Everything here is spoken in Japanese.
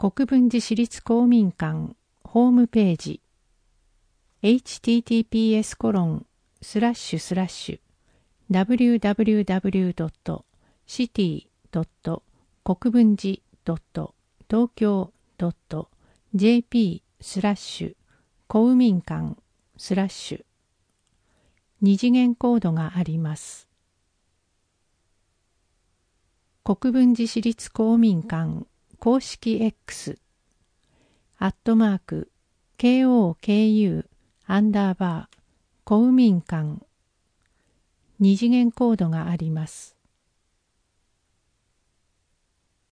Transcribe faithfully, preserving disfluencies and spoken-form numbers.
国分寺市立公民館ホームページ エイチティーティーピーエスコロンスラッシュスラッシュダブリューダブリューダブリュードットシティドット国分寺ドット東京ドットジェーピースラッシュ公民館スラッシュ二次元コードがあります。国分寺市立公民館公式 X アットマーク ケーオーケーユー アンダーバー公民館二次元コードがあります。